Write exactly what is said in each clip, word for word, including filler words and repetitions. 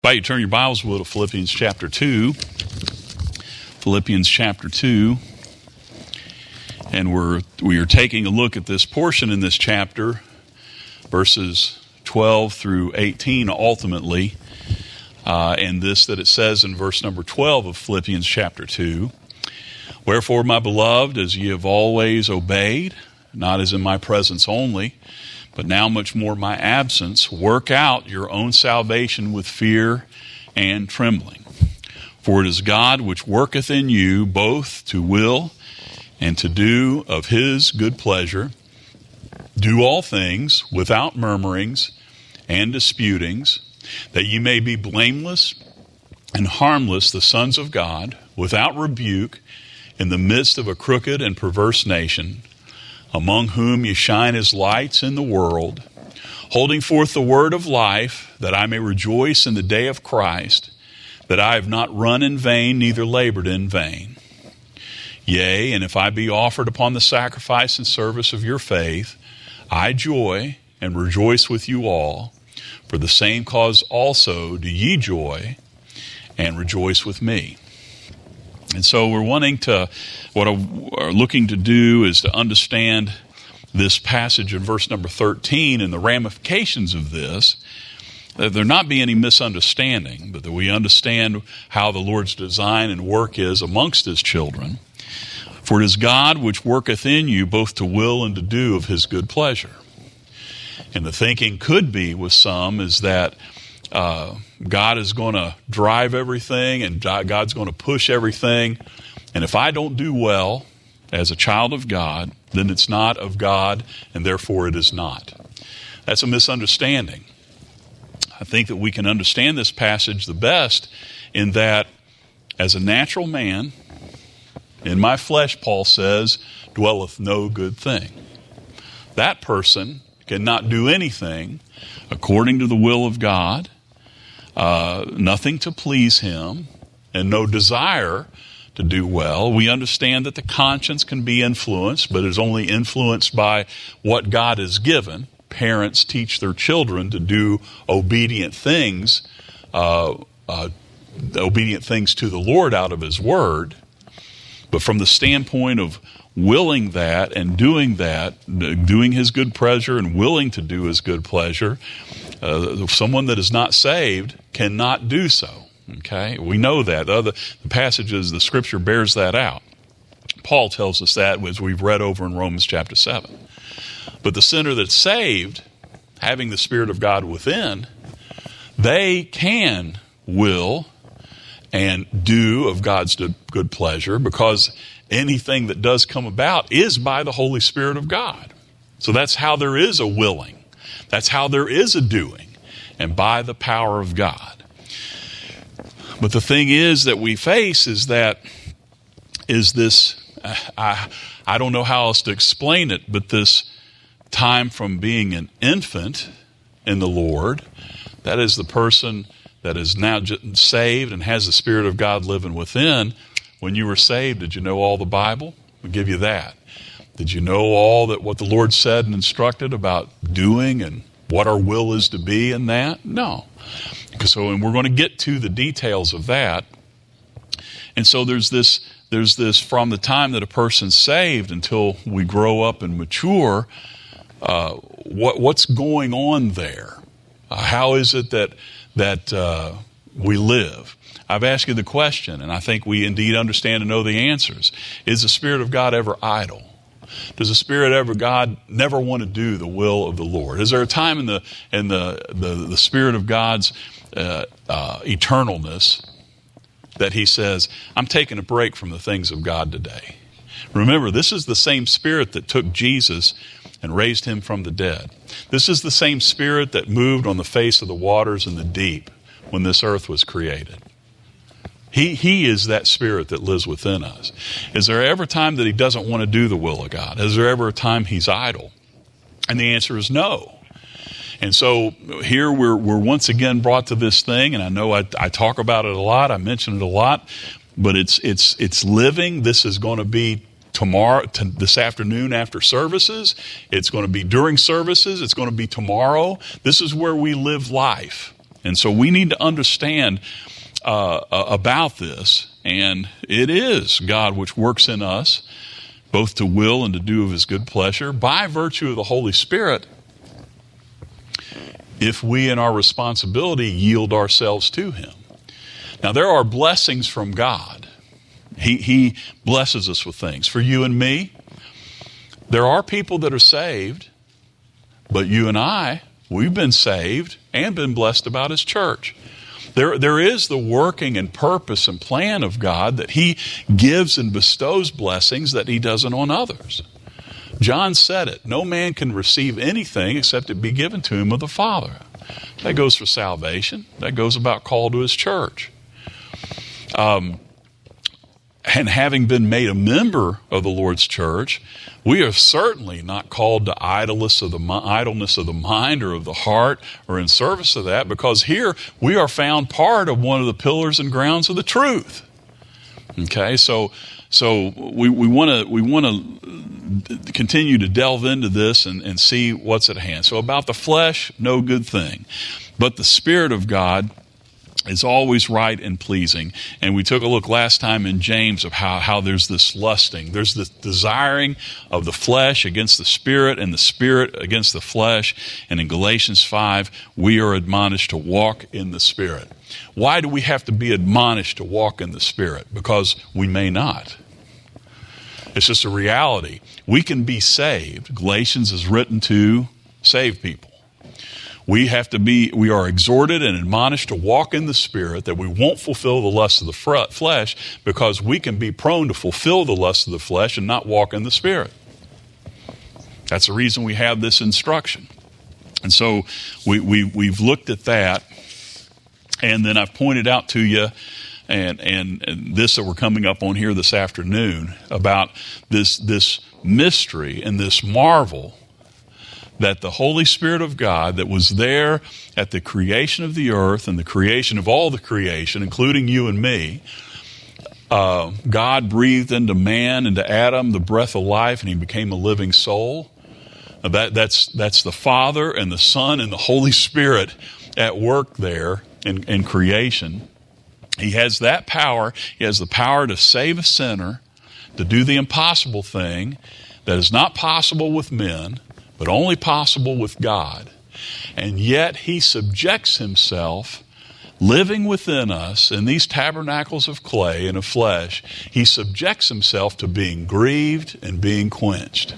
Invite you to turn your Bibles to Philippians chapter two. Philippians chapter two. And we're we are taking a look at this portion in this chapter, verses twelve through eighteen ultimately. Uh, and this that it says in verse number twelve of Philippians chapter two. Wherefore, my beloved, as ye have always obeyed, not as in my presence only, but now much more my absence, work out your own salvation with fear and trembling. For it is God which worketh in you both to will and to do of his good pleasure. Do all things without murmurings and disputings, that ye may be blameless and harmless, the sons of God, without rebuke, in the midst of a crooked and perverse nation, among whom ye shine as lights in the world, holding forth the word of life, that I may rejoice in the day of Christ, that I have not run in vain, neither labored in vain. Yea, and if I be offered upon the sacrifice and service of your faith, I joy and rejoice with you all. For the same cause also do ye joy and rejoice with me. And so we're wanting to, what we're looking to do is to understand this passage in verse number thirteen and the ramifications of this, that there not be any misunderstanding, but that we understand how the Lord's design and work is amongst his children. For it is God which worketh in you both to will and to do of his good pleasure. And the thinking could be with some is that Uh, God is going to drive everything and God's going to push everything. And if I don't do well as a child of God, then it's not of God and therefore it is not. That's a misunderstanding. I think that we can understand this passage the best in that as a natural man, in my flesh, Paul says, dwelleth no good thing. That person cannot do anything according to the will of God. Uh, nothing to please him, and no desire to do well. We understand that the conscience can be influenced, but is only influenced by what God has given. Parents teach their children to do obedient things, uh, uh, obedient things to the Lord out of his word. But from the standpoint of willing that and doing that, doing his good pleasure and willing to do his good pleasure, uh, someone that is not saved cannot do so. Okay, we know that. The, other, the passages, the scripture bears that out. Paul tells us that as we've read over in Romans chapter seven. But the sinner that's saved, having the Spirit of God within, they can will and do of God's good pleasure, because anything that does come about is by the Holy Spirit of God. So that's how there is a willing. That's how there is a doing, and by the power of God. But the thing is that we face is that, is this, I, I don't know how else to explain it, but this time from being an infant in the Lord, that is the person that is now saved and has the Spirit of God living within. When you were saved, did you know all the Bible? We'll give you that. Did you know all that what the Lord said and instructed about doing and what our will is to be in that? No. So, and we're going to get to the details of that. And so there's this, there's this from the time that a person's saved until we grow up and mature, uh, what what's going on there? Uh, how is it that that uh, we live? I've asked you the question, and I think we indeed understand and know the answers. Is the Spirit of God ever idle? Does the Spirit ever God never want to do the will of the Lord? Is there a time in the in the the, the Spirit of God's uh, uh, eternalness that he says, I'm taking a break from the things of God today? Remember, this is the same Spirit that took Jesus and raised him from the dead. This is the same Spirit that moved on the face of the waters and the deep when this earth was created. He he is that Spirit that lives within us. Is there ever a time that he doesn't want to do the will of God? Is there ever a time he's idle? And the answer is no. And so here we're we're once again brought to this thing, and I know I, I talk about it a lot, I mention it a lot, but it's it's it's living. This is going to be tomorrow, to this afternoon after services. It's going to be during services. It's going to be tomorrow. This is where we live life. And so we need to understand uh, about this. And it is God which works in us, both to will and to do of his good pleasure, by virtue of the Holy Spirit, if we in our responsibility yield ourselves to him. Now, there are blessings from God. He, he blesses us with things. For you and me, there are people that are saved, but you and I, we've been saved and been blessed about his church. There, there is the working and purpose and plan of God that he gives and bestows blessings that he doesn't on others. John said it, no man can receive anything except it be given to him of the Father. That goes for salvation. That goes about call to his church. Um, and having been made a member of the Lord's church, we are certainly not called to idleness of the idleness of the mind or of the heart or in service of that, because here we are found part of one of the pillars and grounds of the truth. Okay, so so we we want to we want to continue to delve into this and, and see what's at hand. So about the flesh, no good thing, but the Spirit of God is always right and pleasing. And we took a look last time in James of how, how there's this lusting. There's this desiring of the flesh against the Spirit and the Spirit against the flesh. And in Galatians five, we are admonished to walk in the Spirit. Why do we have to be admonished to walk in the Spirit? Because we may not. It's just a reality. We can be saved. Galatians is written to save people. We have to be, we are exhorted and admonished to walk in the Spirit, that we won't fulfill the lust of the flesh, because we can be prone to fulfill the lust of the flesh and not walk in the Spirit. That's the reason we have this instruction. And so we, we, we've looked at that, and then I've pointed out to you, and, and, and this that we're coming up on here this afternoon, about this, this mystery and this marvel that the Holy Spirit of God that was there at the creation of the earth and the creation of all the creation, including you and me, uh, God breathed into man, into Adam, the breath of life, and he became a living soul. Now that, that's, that's the Father and the Son and the Holy Spirit at work there in, in creation. He has that power. He has the power to save a sinner, to do the impossible thing that is not possible with men, but only possible with God. And yet he subjects himself, living within us in these tabernacles of clay and of flesh, he subjects himself to being grieved and being quenched.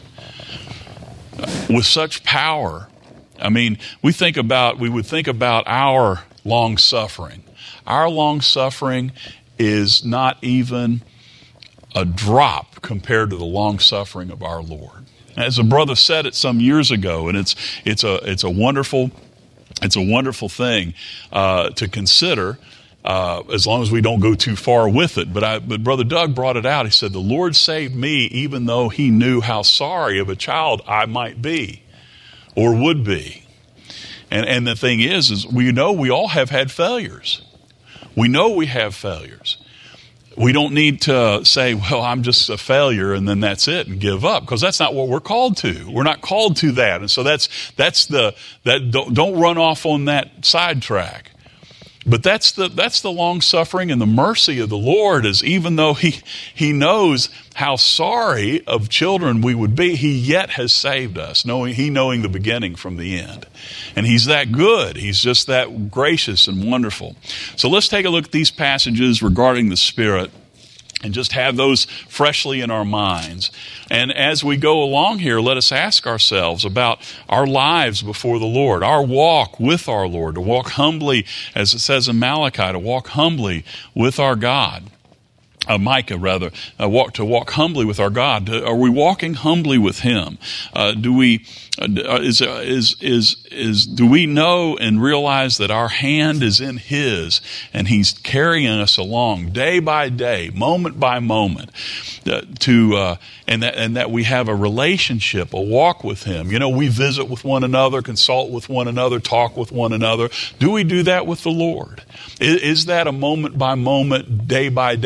With such power, I mean, we think about, we would think about our long suffering. Our long suffering is not even a drop compared to the long suffering of our Lord. As a brother said it some years ago, and it's it's a it's a wonderful it's a wonderful thing uh, to consider, uh, as long as we don't go too far with it. But I, but Brother Doug brought it out. He said, "The Lord saved me, even though He knew how sorry of a child I might be, or would be." And and the thing is, is we know we all have had failures. We know we have failures. We don't need to say, well, I'm just a failure and then that's it and give up, because that's not what we're called to. We're not called to that. And so that's that's the that don't, don't run off on that sidetrack. But that's the that's the long suffering and the mercy of the Lord, is even though he he knows how sorry of children we would be, he yet has saved us, knowing he knowing the beginning from the end. And he's that good. He's just that gracious and wonderful. So let's take a look at these passages regarding the Spirit and just have those freshly in our minds. And as we go along here, let us ask ourselves about our lives before the Lord, our walk with our Lord, to walk humbly, as it says in Malachi, to walk humbly with our God. Uh, Micah, rather, uh, walk to walk humbly with our God. Are we walking humbly with Him? Uh, do we uh, is is is is do we know and realize that our hand is in His, and He's carrying us along day by day, moment by moment, uh, to uh, and that and that we have a relationship, a walk with Him. You know, we visit with one another, consult with one another, talk with one another. Do we do that with the Lord? Is, is that a moment by moment, day by day, hour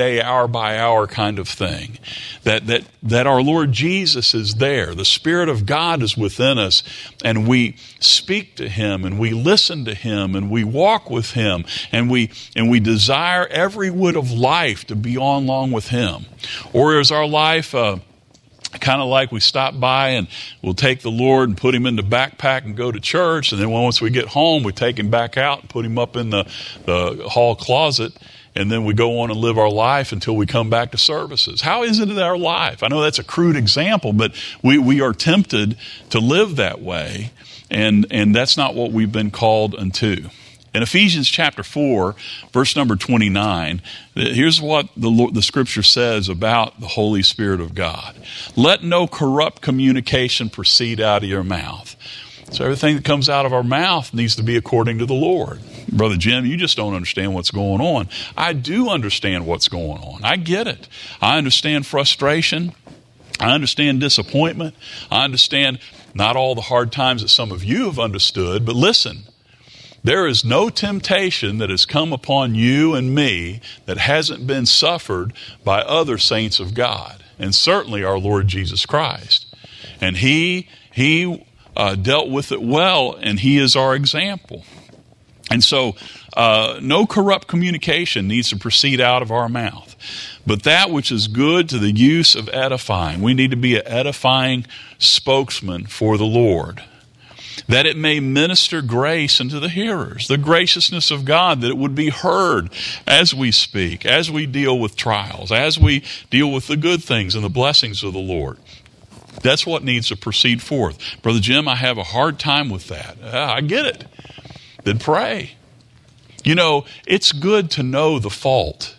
hour by hour kind of thing. That, that, that our Lord Jesus is there. The Spirit of God is within us, and we speak to Him, and we listen to Him, and we walk with Him, and we, and we desire every whit of life to be on along with Him. Or is our life uh, kind of like we stop by and we'll take the Lord and put Him in the backpack and go to church, and then once we get home, we take Him back out and put Him up in the, the hall closet, and then we go on and live our life until we come back to services? How is it in our life? I know that's a crude example, but we, we are tempted to live that way, and, and that's not what we've been called unto. In Ephesians chapter four, verse number twenty-nine, here's what the, Lord, the Scripture says about the Holy Spirit of God. Let no corrupt communication proceed out of your mouth. So everything that comes out of our mouth needs to be according to the Lord. Brother Jim, you just don't understand what's going on. I do understand what's going on. I get it. I understand frustration. I understand disappointment. I understand not all the hard times that some of you have understood, but listen, there is no temptation that has come upon you and me that hasn't been suffered by other saints of God, and certainly our Lord Jesus Christ. And He, He uh, dealt with it well, and He is our example. And so uh, no corrupt communication needs to proceed out of our mouth, but that which is good to the use of edifying. We need to be an edifying spokesman for the Lord, that it may minister grace unto the hearers, the graciousness of God, that it would be heard as we speak, as we deal with trials, as we deal with the good things and the blessings of the Lord. That's what needs to proceed forth. Brother Jim, I have a hard time with that. Uh, I get it. Then pray. You know, it's good to know the fault.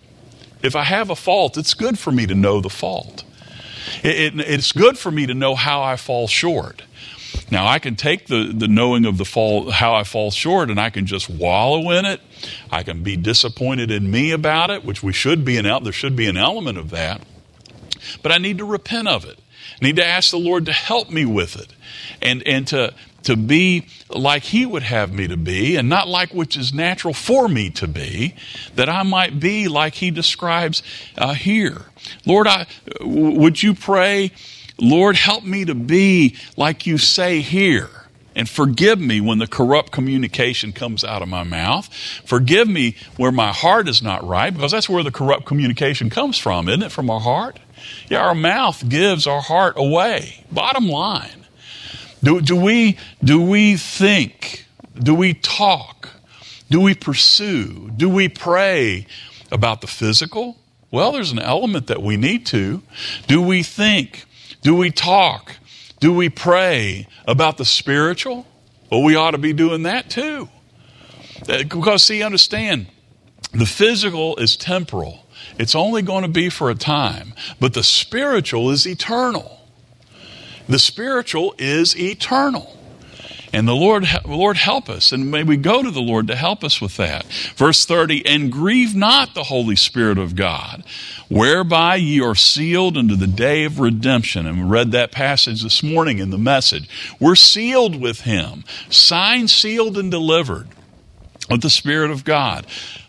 If I have a fault, it's good for me to know the fault. It, it, it's good for me to know how I fall short. Now, I can take the, the knowing of the fall, how I fall short, and I can just wallow in it. I can be disappointed in me about it, which we should be, an, there should be an element of that. But I need to repent of it. I need to ask the Lord to help me with it, and, and to, to be like He would have me to be, and not like which is natural for me to be, that I might be like He describes uh, here. Lord, I, would you pray, Lord, help me to be like you say here, and forgive me when the corrupt communication comes out of my mouth. Forgive me where my heart is not right, because that's where the corrupt communication comes from, isn't it? From our heart? Yeah, our mouth gives our heart away. Bottom line. Do, do we, do we think? Do we talk? Do we pursue? Do we pray about the physical? Well, there's an element that we need to. Do we think? Do we talk? Do we pray about the spiritual? Well, we ought to be doing that too. Because, see, understand, the physical is temporal. It's only going to be for a time. But the spiritual is eternal. The spiritual is eternal. And the Lord, Lord help us, and may we go to the Lord to help us with that. Verse thirty, and grieve not the Holy Spirit of God, whereby ye are sealed unto the day of redemption. And we read that passage this morning in the message. We're sealed with Him, signed, sealed, and delivered with the Spirit of God.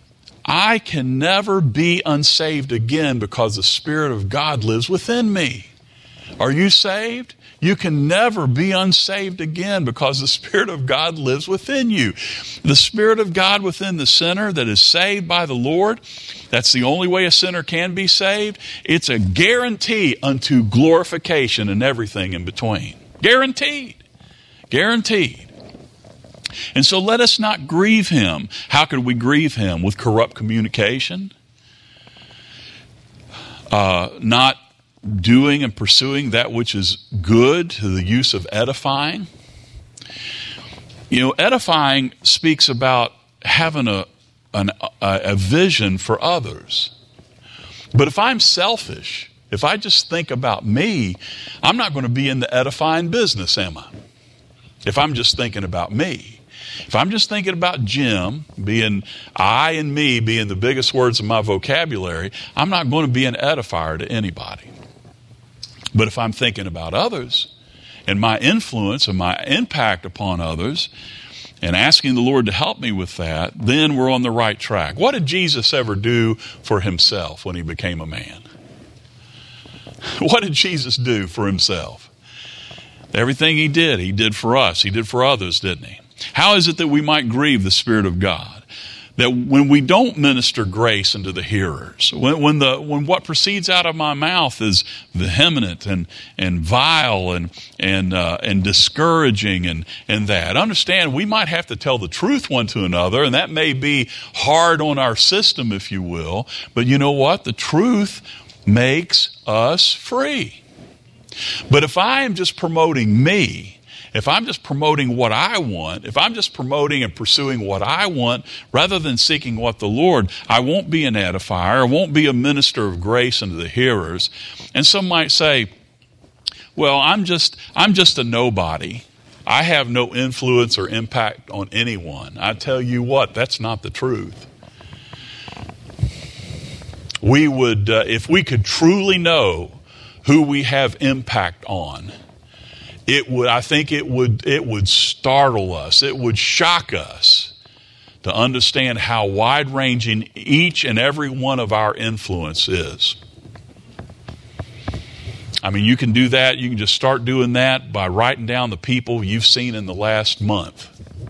I can never be unsaved again because the Spirit of God lives within me. Are you saved? You can never be unsaved again because the Spirit of God lives within you. The Spirit of God within the sinner that is saved by the Lord, that's the only way a sinner can be saved. It's a guarantee unto glorification and everything in between. Guaranteed. Guaranteed. And so let us not grieve Him. How could we grieve Him? With corrupt communication? Uh, not doing and pursuing that which is good to the use of edifying. You know, edifying speaks about having a, an, a, a vision for others. But if I'm selfish, if I just think about me, I'm not going to be in the edifying business, am I? If I'm just thinking about me. If I'm just thinking about Jim, being I and me being the biggest words in my vocabulary, I'm not going to be an edifier to anybody. But if I'm thinking about others and my influence and my impact upon others, and asking the Lord to help me with that, then we're on the right track. What did Jesus ever do for himself when he became a man? What did Jesus do for himself? Everything he did, he did for us. He did for others, didn't he? How is it that we might grieve the Spirit of God? That when we don't minister grace unto the hearers, when, when the when what proceeds out of my mouth is vehement and and vile and and uh, and discouraging and and that, understand we might have to tell the truth one to another, and that may be hard on our system, if you will. But you know what? The truth makes us free. But if I am just promoting me, if I'm just promoting what I want, if I'm just promoting and pursuing what I want rather than seeking what the Lord, I won't be an edifier, I won't be a minister of grace unto the hearers. And some might say, well, I'm just I'm just a nobody. I have no influence or impact on anyone. I tell you what, that's not the truth. We would, uh, if we could truly know who we have impact on, it would, I think it would, it would startle us. It would shock us to understand how wide-ranging each and every one of our influence is. I mean, you can do that. You can just start doing that by writing down the people you've seen in the last month.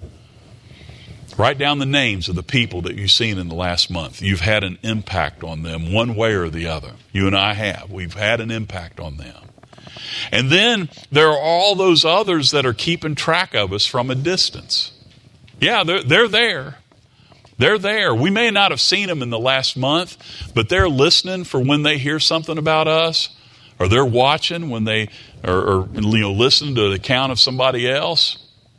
Write down the names of the people that you've seen in the last month. You've had an impact on them one way or the other. You and I have. We've had an impact on them. And then there are all those others that are keeping track of us from a distance. Yeah, they're, they're there. They're there. We may not have seen them in the last month, but they're listening for when they hear something about us, or they're watching when they or, or you know, listen to the account of somebody else.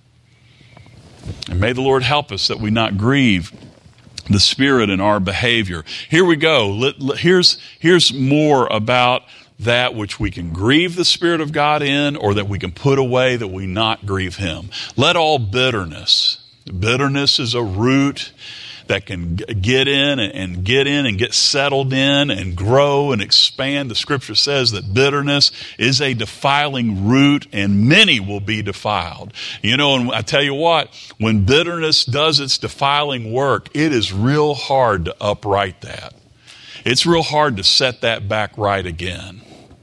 And may the Lord help us that we not grieve the Spirit in our behavior. Here we go. Here's, here's more about that which we can grieve the Spirit of God in, or that we can put away that we not grieve Him. Let all bitterness. Bitterness is a root that can get in and get in and get settled in and grow and expand. The Scripture says that bitterness is a defiling root, and many will be defiled. You know, and I tell you what, when bitterness does its defiling work, it is real hard to upright that. It's real hard to set that back right again.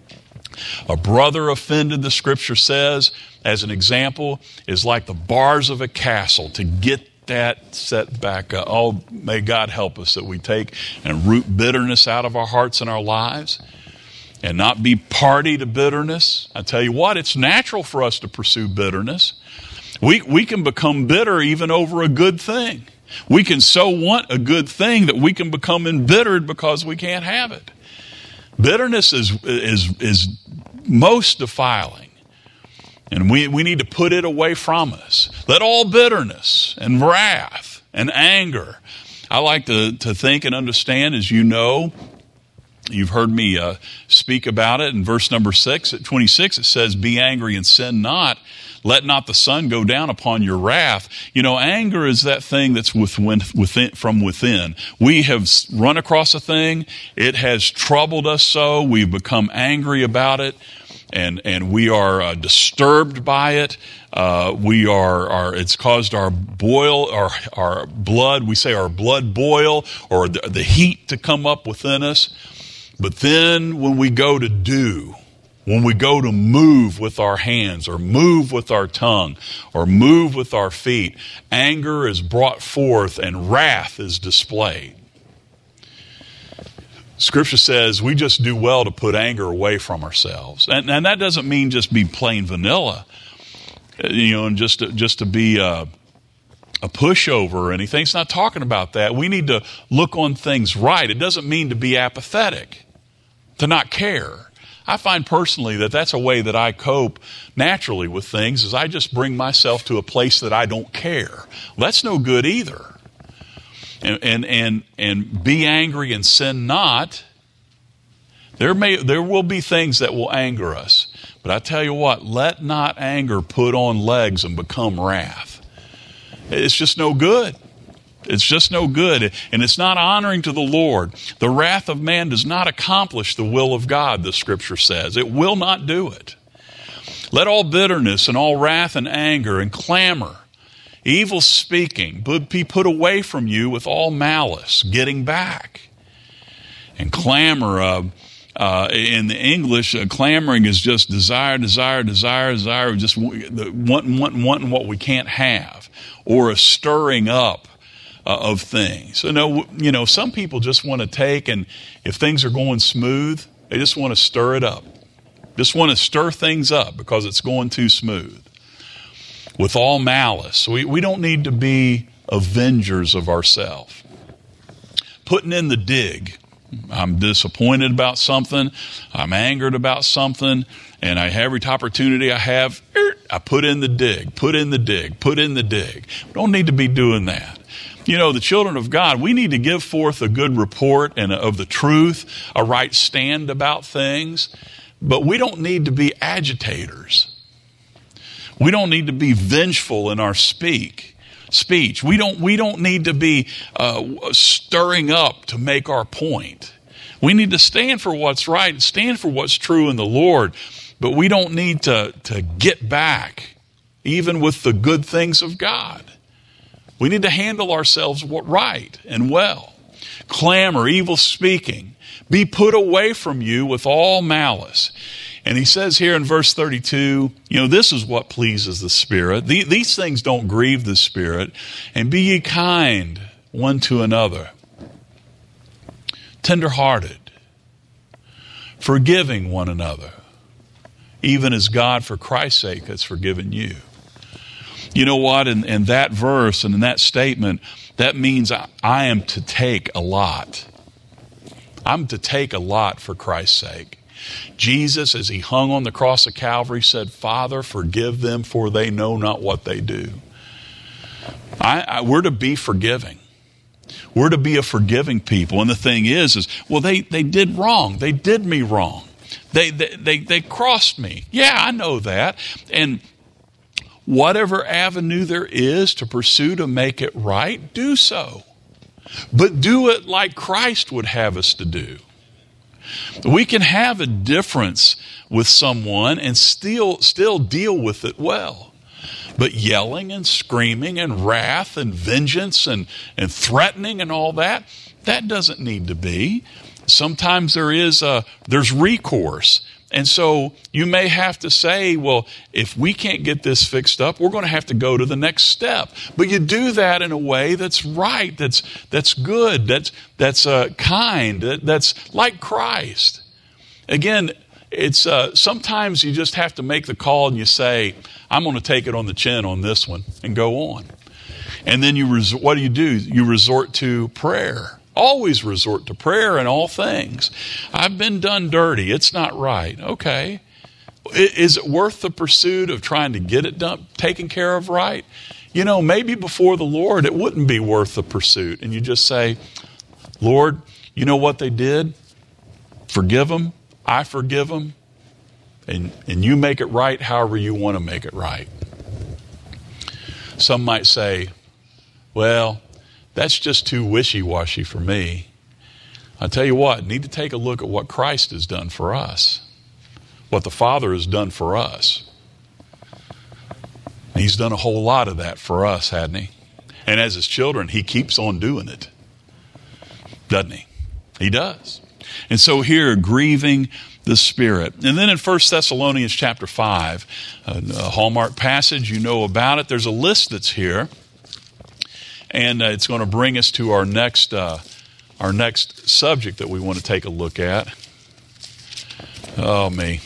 A brother offended, the Scripture says, as an example, is like the bars of a castle to get that set back up. Oh, may God help us that we take and root bitterness out of our hearts and our lives and not be party to bitterness. I tell you what, it's natural for us to pursue bitterness. We, we can become bitter even over a good thing. We can so want a good thing that we can become embittered because we can't have it. Bitterness is, is, is most defiling. And we, we need to put it away from us. Let all bitterness and wrath and anger. I like to, to think and understand, as you know, you've heard me uh, speak about it in verse number six, at twenty-six, it says, be angry and sin not. Let not the sun go down upon your wrath. You know, anger is that thing that's within, within, from within. We have run across a thing. It has troubled us so. We've become angry about it. And and we are uh, disturbed by it. Uh, we are, are it's caused our boil, our our blood. We say our blood boil, or the, the heat to come up within us. But then when we go to do, when we go to move with our hands, or move with our tongue, or move with our feet, anger is brought forth and wrath is displayed. Scripture says we just do well to put anger away from ourselves. And, and that doesn't mean just be plain vanilla, you know, and just to, just to be a, a pushover or anything. It's not talking about that. We need to look on things right. It doesn't mean to be apathetic, to not care. I find personally that that's a way that I cope naturally with things, is I just bring myself to a place that I don't care. Well, that's no good either. And, and and and be angry and sin not. There may there will be things that will anger us, but I tell you what, let not anger put on legs and become wrath. It's just no good. It's just no good, and it's not honoring to the Lord. The wrath of man does not accomplish the will of God, the Scripture says. It will not do it. Let all bitterness and all wrath and anger and clamor Evil speaking, be put away from you with all malice, getting back. And clamor, uh, uh, in the English, uh, clamoring is just desire, desire, desire, desire, just wanting, wanting, wanting what we can't have, or a stirring up uh, of things. So, no, you know, some people just want to take, and if things are going smooth, they just want to stir it up. Just want to stir things up because it's going too smooth. With all malice. We, we don't need to be avengers of ourselves. Putting in the dig. I'm disappointed about something. I'm angered about something. And I have every opportunity I have, I put in the dig, put in the dig, put in the dig. We don't need to be doing that. You know, the children of God, we need to give forth a good report and of the truth, a right stand about things. But we don't need to be agitators. We don't need to be vengeful in our speak, speech. We don't, we don't need to be uh, stirring up to make our point. We need to stand for what's right and stand for what's true in the Lord. But we don't need to, to get back, even with the good things of God. We need to handle ourselves right and well. Clamor, evil speaking, be put away from you with all malice. And he says here in verse thirty-two, you know, this is what pleases the Spirit. These things don't grieve the Spirit. And be ye kind one to another, tenderhearted, forgiving one another, even as God for Christ's sake has forgiven you. You know what? In, in that verse and in that statement, that means I, I am to take a lot. I'm to take a lot for Christ's sake. Jesus, as he hung on the cross of Calvary, said, Father, forgive them, for they know not what they do. I, I, we're to be forgiving. We're to be a forgiving people. And the thing is, is well, they, they did wrong. They did me wrong. They, they, they, they crossed me. Yeah, I know that. And whatever avenue there is to pursue to make it right, do so. But do it like Christ would have us to do. We can have a difference with someone and still, still deal with it well. But yelling and screaming and wrath and vengeance and, and threatening and all that, that doesn't need to be. Sometimes there is a, there's recourse. And so you may have to say, well, if we can't get this fixed up, we're going to have to go to the next step. But you do that in a way that's right, that's that's good, that's that's uh, kind, that, that's like Christ. Again, it's uh, sometimes you just have to make the call and you say, I'm going to take it on the chin on this one and go on. And then you res- what do you do? You resort to prayer. Always resort to prayer in all things. I've been done dirty. It's not right. Okay. Is it worth the pursuit of trying to get it done, taken care of right? You know, maybe before the Lord, it wouldn't be worth the pursuit. And you just say, Lord, you know what they did? Forgive them. I forgive them. And, and you make it right however you want to make it right. Some might say, well, that's just too wishy-washy for me. I'll tell you what, need to take a look at what Christ has done for us, what the Father has done for us. He's done a whole lot of that for us, hasn't he? And as his children, he keeps on doing it, doesn't he? He does. And so here, grieving the Spirit. And then in First Thessalonians chapter five, a hallmark passage, you know about it. There's a list that's here. And uh, it's going to bring us to our next uh, our next subject that we want to take a look at. Oh, me.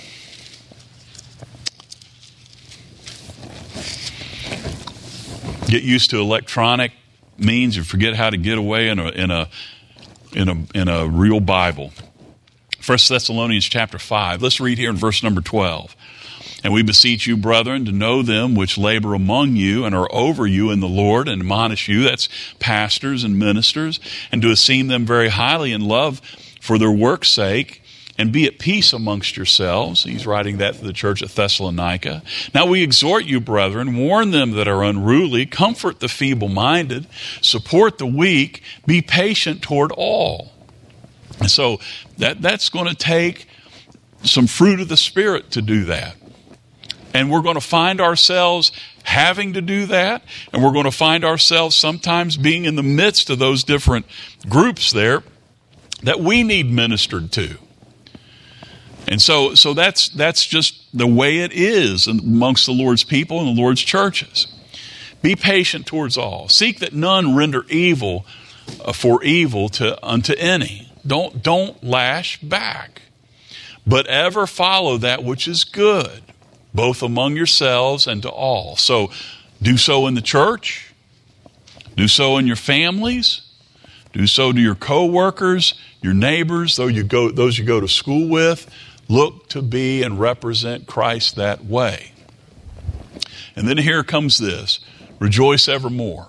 Get used to electronic means. You forget how to get away in a in a in a in a real Bible. First Thessalonians chapter five. Let's read here in verse number twelve. And we beseech you, brethren, to know them which labor among you and are over you in the Lord and admonish you, that's pastors and ministers, and to esteem them very highly in love for their work's sake, and be at peace amongst yourselves. He's writing that to the church at Thessalonica. Now we exhort you, brethren, warn them that are unruly, comfort the feeble-minded, support the weak, be patient toward all. And so that, that's going to take some fruit of the Spirit to do that. And we're going to find ourselves having to do that, and we're going to find ourselves sometimes being in the midst of those different groups there that we need ministered to. And so, so that's that's just the way it is amongst the Lord's people and the Lord's churches. Be patient towards all. Seek that none render evil for evil to unto any. Don't don't lash back, but ever follow that which is good, both among yourselves and to all. So do so in the church, do so in your families, do so to your co-workers, your neighbors, those you go, those you go to school with. Look to be and represent Christ that way. And then here comes this, rejoice evermore.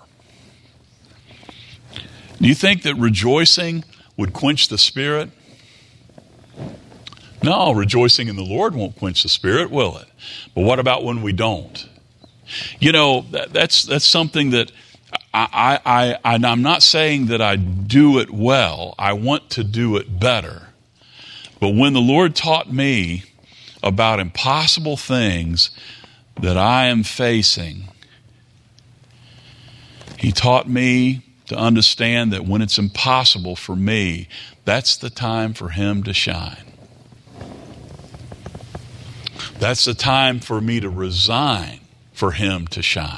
Do you think that rejoicing would quench the Spirit? No, rejoicing in the Lord won't quench the Spirit, will it? But what about when we don't? You know, that, that's that's something that I, I, I, I'm not saying that I do it well. I want to do it better. But when the Lord taught me about impossible things that I am facing, He taught me to understand that when it's impossible for me, that's the time for Him to shine. That's the time for me to resign for Him to shine.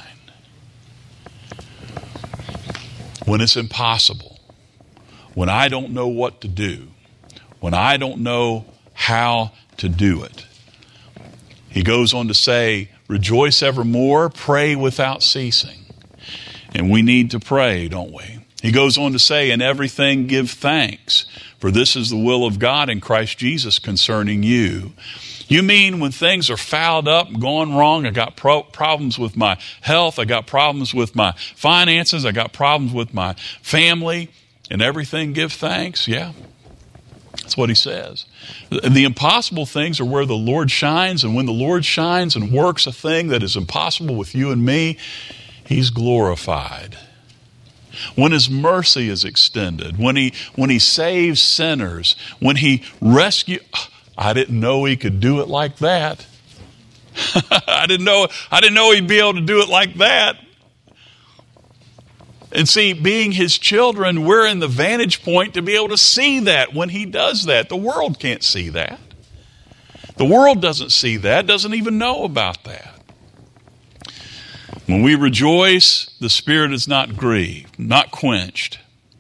When it's impossible, when I don't know what to do, when I don't know how to do it. He goes on to say, rejoice evermore, pray without ceasing. And we need to pray, don't we? He goes on to say, in everything give thanks, for this is the will of God in Christ Jesus concerning you. You mean when things are fouled up, gone wrong, I got pro- problems with my health, I got problems with my finances, I got problems with my family, and everything give thanks? Yeah, that's what he says. The impossible things are where the Lord shines, and when the Lord shines and works a thing that is impossible with you and me, He's glorified. When His mercy is extended, when He when He saves sinners, when He rescues... I didn't know He could do it like that. I didn't know, I didn't know He'd be able to do it like that. And see, being His children, we're in the vantage point to be able to see that when He does that. The world can't see that. The world doesn't see that, doesn't even know about that. When we rejoice, the Spirit is not grieved, not quenched.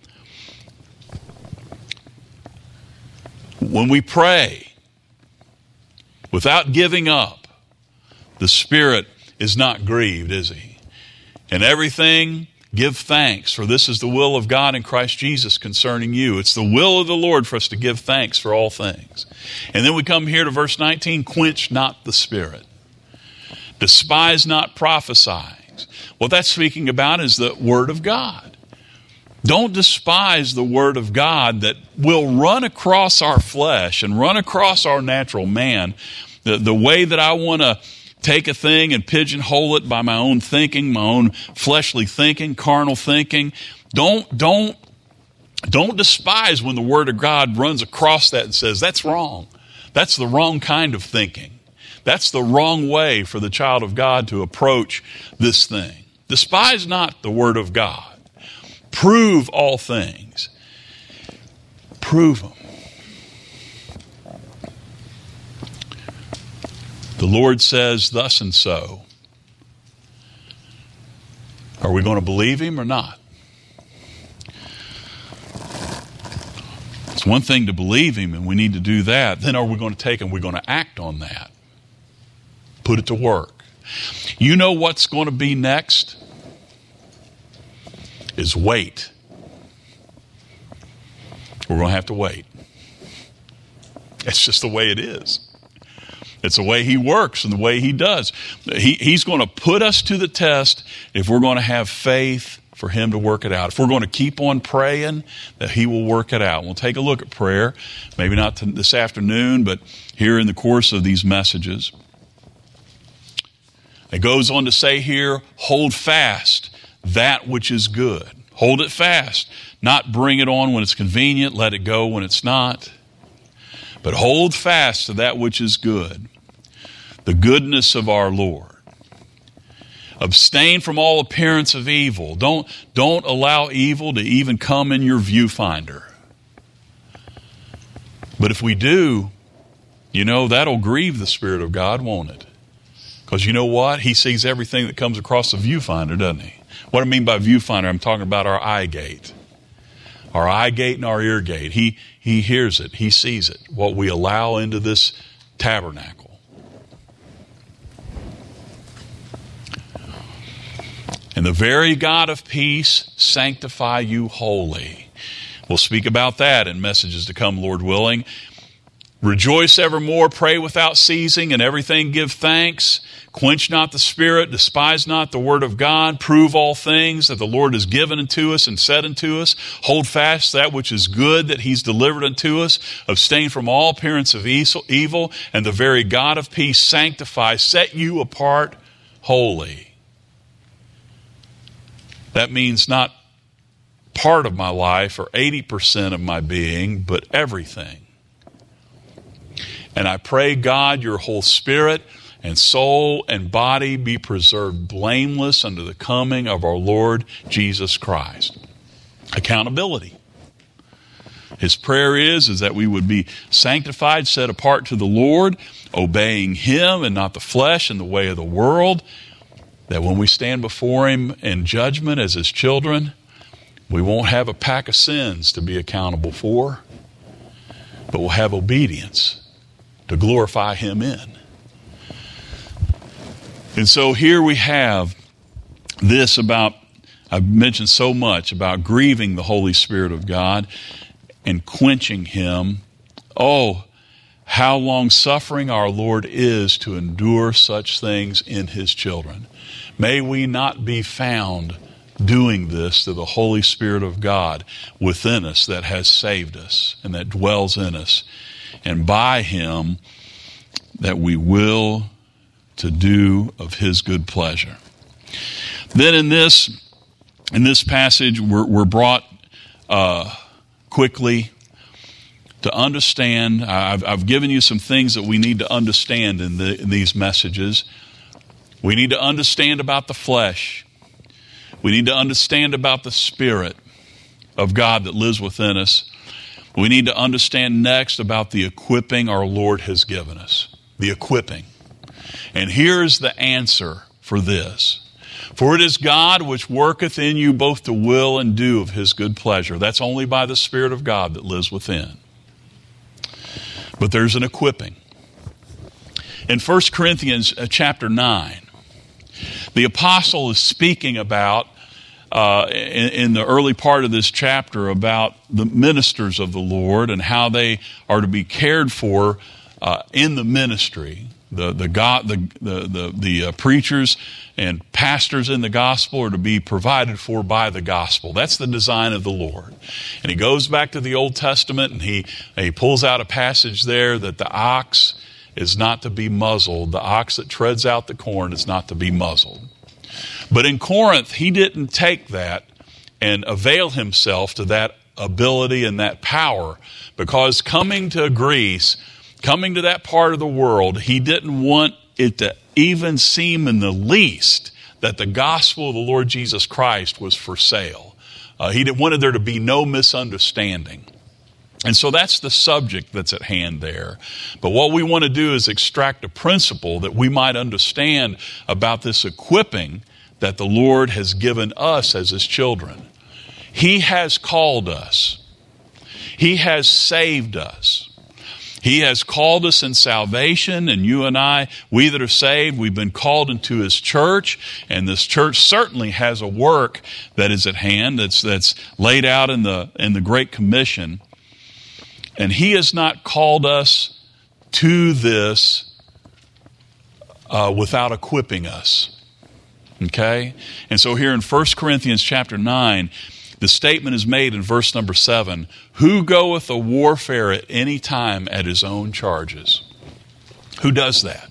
When we pray, without giving up, the Spirit is not grieved, is He? And everything, give thanks, for this is the will of God in Christ Jesus concerning you. It's the will of the Lord for us to give thanks for all things. And then we come here to verse nineteen, quench not the Spirit. Despise not prophesying. What that's speaking about is the Word of God. Don't despise the Word of God that will run across our flesh and run across our natural man. The, the way that I want to take a thing and pigeonhole it by my own thinking, my own fleshly thinking, carnal thinking. Don't, don't, don't despise when the Word of God runs across that and says, that's wrong. That's the wrong kind of thinking. That's the wrong way for the child of God to approach this thing. Despise not the Word of God. Prove all things. Prove them. The Lord says thus and so. Are we going to believe Him or not? It's one thing to believe Him, and we need to do that. Then are we going to take and we're going to act on that? Put it to work. You know what's going to be next? Is wait. We're going to have to wait. It's just the way it is. It's the way He works and the way He does. He, he's going to put us to the test if we're going to have faith for Him to work it out. If we're going to keep on praying, that He will work it out. We'll take a look at prayer, maybe not this afternoon, but here in the course of these messages. It goes on to say here, hold fast that which is good. Hold it fast. Not bring it on when it's convenient, let it go when it's not. But hold fast to that which is good. The goodness of our Lord. Abstain from all appearance of evil. Don't, don't allow evil to even come in your viewfinder. But if we do, you know, that'll grieve the Spirit of God, won't it? Because you know what? He sees everything that comes across the viewfinder, doesn't he? What I mean by viewfinder, I'm talking about our eye gate. Our eye gate and our ear gate. He, he hears it. He sees it. What we allow into this tabernacle. And the very God of peace sanctify you wholly. We'll speak about that in messages to come, Lord willing. Rejoice evermore, pray without ceasing, and everything give thanks. Quench not the spirit, despise not the word of God. Prove all things that the Lord has given unto us and said unto us. Hold fast that which is good that he's delivered unto us. Abstain from all appearance of evil, and the very God of peace sanctify, set you apart wholly. That means not part of my life or eighty percent of my being, but everything. And I pray, God, your whole spirit and soul and body be preserved blameless unto the coming of our Lord Jesus Christ. Accountability. His prayer is, is that we would be sanctified, set apart to the Lord, obeying him and not the flesh and the way of the world. That when we stand before him in judgment as his children, we won't have a pack of sins to be accountable for, but we'll have obedience to glorify him in. And so here we have this about, I've mentioned so much about grieving the Holy Spirit of God and quenching him. Oh, how long-suffering our Lord is to endure such things in his children. May we not be found doing this to the Holy Spirit of God within us that has saved us and that dwells in us. And by him that we will to do of his good pleasure. Then in this, in this passage, we're, we're brought uh, quickly to understand. I've, I've given you some things that we need to understand in, the, in these messages. We need to understand about the flesh. We need to understand about the Spirit of God that lives within us. We need to understand next about the equipping our Lord has given us. The equipping. And here's the answer for this. For it is God which worketh in you both to will and do of his good pleasure. That's only by the Spirit of God that lives within. But there's an equipping. In First Corinthians chapter nine, the apostle is speaking about, uh, in, in the early part of this chapter, about the ministers of the Lord and how they are to be cared for uh, in the ministry. The the God the the the, the uh, preachers and pastors in the gospel are to be provided for by the gospel. That's the design of the Lord. And he goes back to the Old Testament and he he pulls out a passage there that the ox is not to be muzzled. The ox that treads out the corn is not to be muzzled. But in Corinth, he didn't take that and avail himself to that ability and that power, because coming to Greece, coming to that part of the world, he didn't want it to even seem in the least that the gospel of the Lord Jesus Christ was for sale. Uh, he wanted there to be no misunderstanding. And so that's the subject that's at hand there. But what we want to do is extract a principle that we might understand about this equipping that the Lord has given us as his children. He has called us. He has saved us. He has called us in salvation, and you and I, we that are saved, we've been called into his church, and this church certainly has a work that is at hand that's that's laid out in the in the Great Commission. And he has not called us to this uh, without equipping us. Okay? And so here in First Corinthians chapter nine, the statement is made in verse number seven, who goeth a warfare at any time at his own charges? Who does that?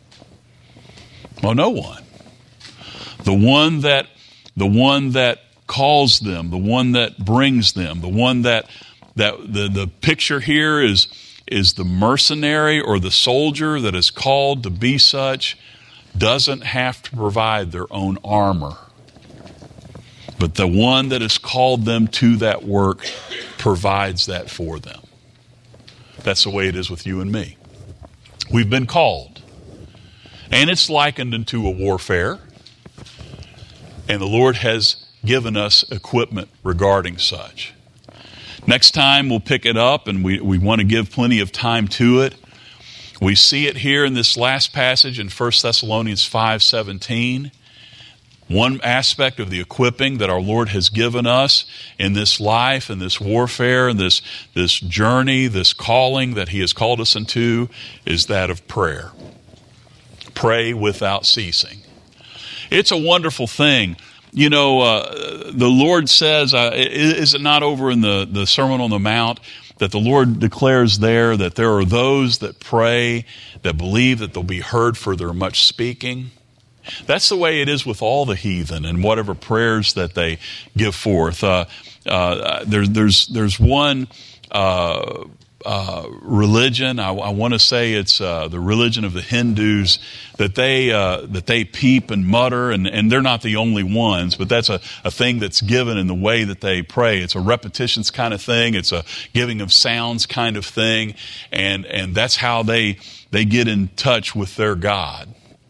Well, no one. The one that, the one that calls them, the one that brings them, the one that That the, the picture here is, is the mercenary or the soldier that is called to be such, doesn't have to provide their own armor, but the one that has called them to that work provides that for them. That's the way it is with you and me. We've been called, and it's likened unto a warfare, and the Lord has given us equipment regarding such. Next time we'll pick it up, and we, we want to give plenty of time to it. We see it here in this last passage in First Thessalonians five seventeen. One aspect of the equipping that our Lord has given us in this life, in this warfare, in this, this journey, this calling that He has called us into, is that of prayer. Pray without ceasing. It's a wonderful thing. You know, uh, the Lord says, uh, is it not over in the, the Sermon on the Mount, that the Lord declares there that there are those that pray, that believe that they'll be heard for their much speaking? That's the way it is with all the heathen and whatever prayers that they give forth. Uh, uh, there, there's there's one uh, uh, religion. I, I want to say it's uh, the religion of the Hindus that they uh, that they peep and mutter, and, and they're not the only ones. But that's a, a thing that's given in the way that they pray. It's a repetitions kind of thing. It's a giving of sounds kind of thing, and and that's how they they get in touch with their God.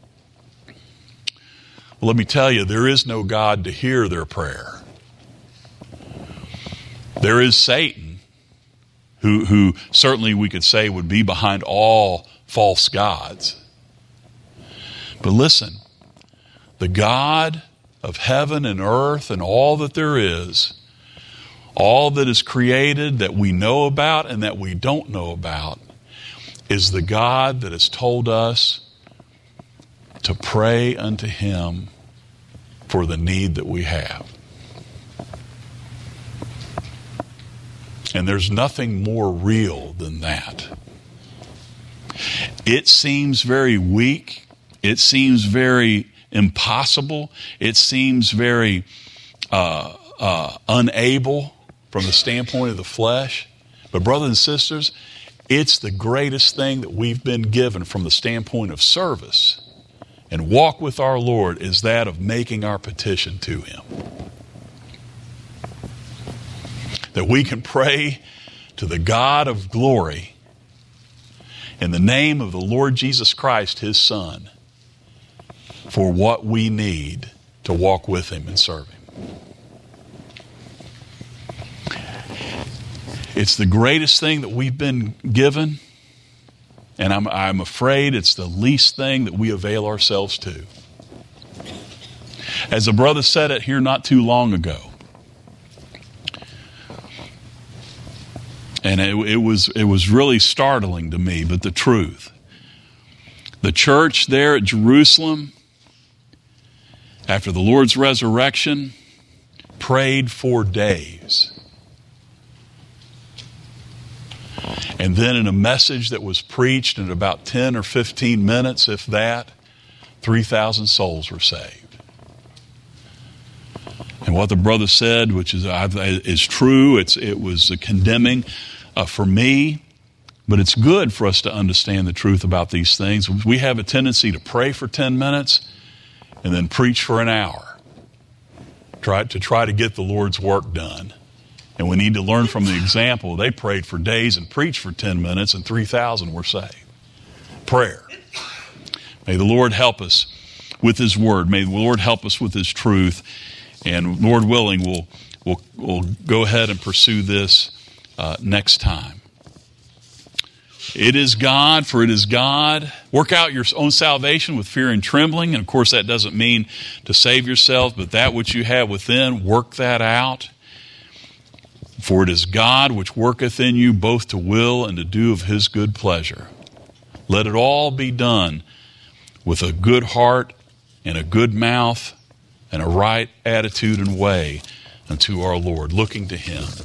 Well, let me tell you, there is no God to hear their prayer. There is Satan, who, who certainly we could say would be behind all false gods. But listen, the God of heaven and earth and all that there is, all that is created that we know about and that we don't know about, is the God that has told us to pray unto Him for the need that we have. And there's nothing more real than that. It seems very weak. It seems very impossible. It seems very uh, uh, unable from the standpoint of the flesh. But brothers and sisters, it's the greatest thing that we've been given from the standpoint of service and walk with our Lord, is that of making our petition to Him. That we can pray to the God of glory in the name of the Lord Jesus Christ, His Son, for what we need to walk with Him and serve Him. It's the greatest thing that we've been given. And I'm, I'm afraid it's the least thing that we avail ourselves to. As a brother said it here not too long ago, and it, it was it was really startling to me, but the truth. The church there at Jerusalem, after the Lord's resurrection, prayed for days. And then in a message that was preached in about ten or fifteen minutes, if that, three thousand souls were saved. And what the brother said, which is is true, it's it was condemning uh, for me, but it's good for us to understand the truth about these things. We have a tendency to pray for ten minutes and then preach for an hour, try to try to get the Lord's work done. And we need to learn from the example. They prayed for days and preached for ten minutes, and three thousand were saved. Prayer. May the Lord help us with His Word. May the Lord help us with His truth. And Lord willing, we'll, we'll, we'll go ahead and pursue this uh, next time. It is God, for it is God. Work out your own salvation with fear and trembling. And of course, that doesn't mean to save yourself, but that which you have within, work that out. For it is God which worketh in you both to will and to do of His good pleasure. Let it all be done with a good heart and a good mouth and a right attitude and way unto our Lord, looking to Him.